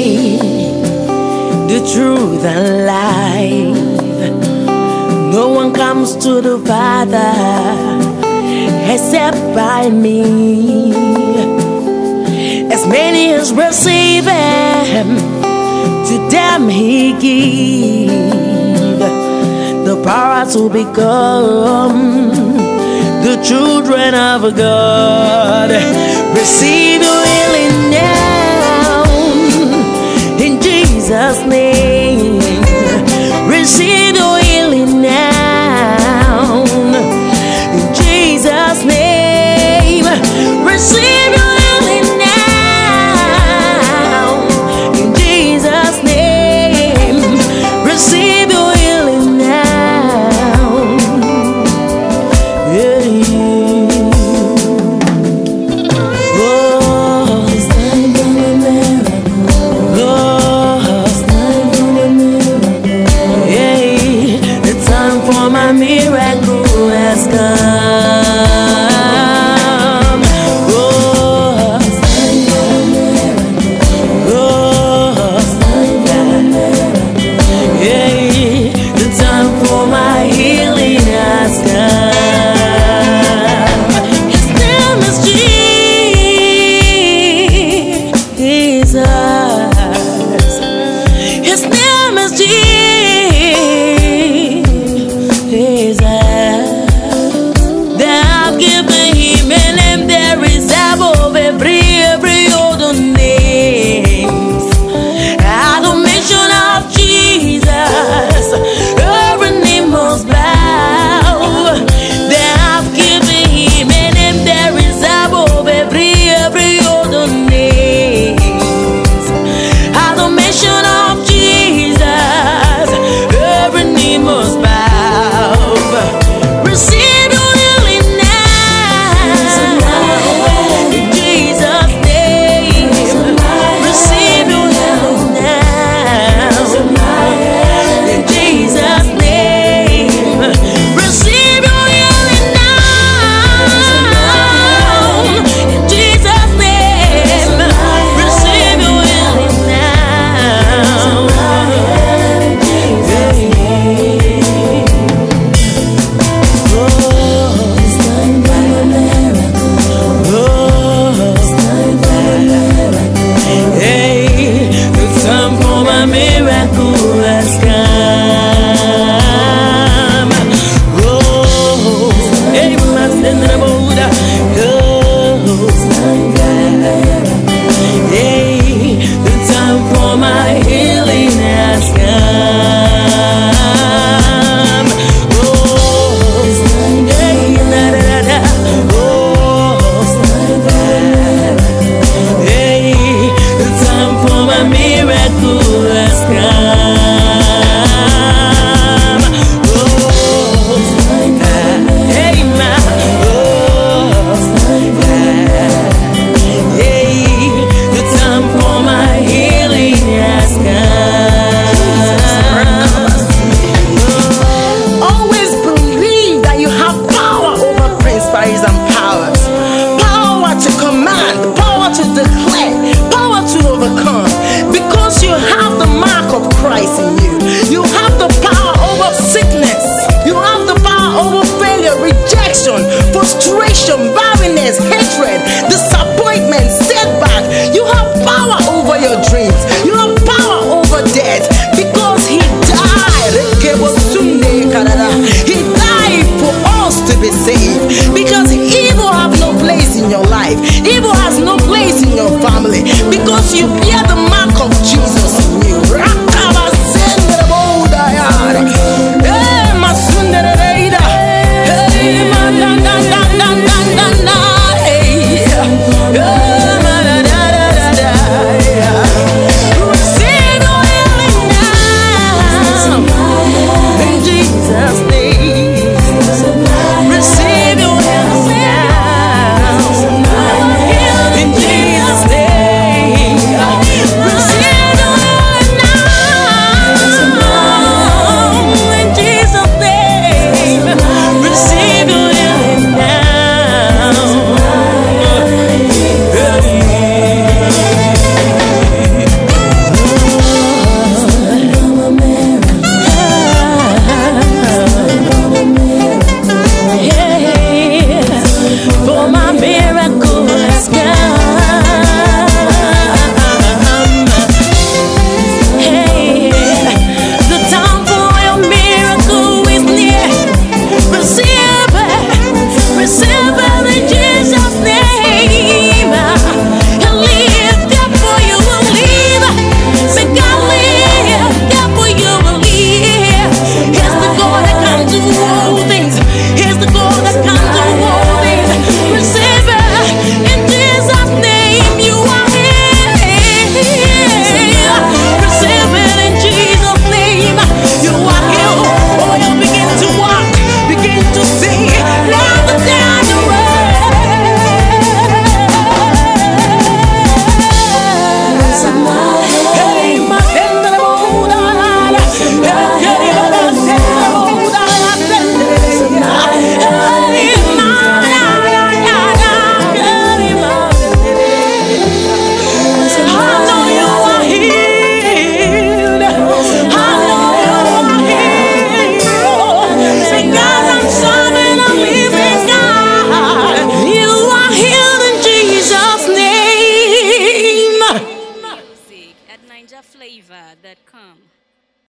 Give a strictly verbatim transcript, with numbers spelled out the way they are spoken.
way, the truth and life. No one comes to the Father except by me. As many as receive Him, to them He give the power to become the children of God. Receive your healing now in Jesus' name. Receive your healing now in Jesus' name. Receive your healing now in Jesus' name. Receive your healing now. Yeah. Oh, it's time for a miracle. Oh, it's time for a miracle. Yeah, the time for my miracle has come. Oh, it's time for a miracle. Oh, it's time for a miracle. Yeah, the time for my healing has come. His name is Jesus. His name is Jesus. They have given Him a name that is above every every other name. At the mention of Jesus, every knee must bow. They have given Him a name that is above every every other name. At the mention of Jesus, every knee must bow. Receive your healing now in Jesus' name. Receive your healing now in Jesus' name. Receive your healing now in Jesus' name. Receive your healing now. Oh, it's time for a miracle. Oh, it's time for a miracle. Hey, the time for my miracle has come. Oh, hey, my sinner, Buddha. Oh, it's time for a miracle. Hey, the time for my healing has come. Oh, it's time for a miracle. Oh, it's time for a miracle. Hey, the time for my miracle has come. Oh, it's time for a miracle. Hey, my. Oh, it's time for a miracle. Hey, the time for my healing has come. Always believe that you have power over principalities and powers. Power to command, power to declare, power to overcome. Because you have the mark of Christ in you. You have the power over sickness. You have the power over failure, rejection, frustration, barrenness, hatred, disappointment, setback. You have power over your dreams. You have power over death. Because He died. He died for us to be saved. Because evil have no place in your life. Evil has no place in your family. Because you bear the mark of Jesus in you. Receive your healing now in Jesus' name. flavor that come.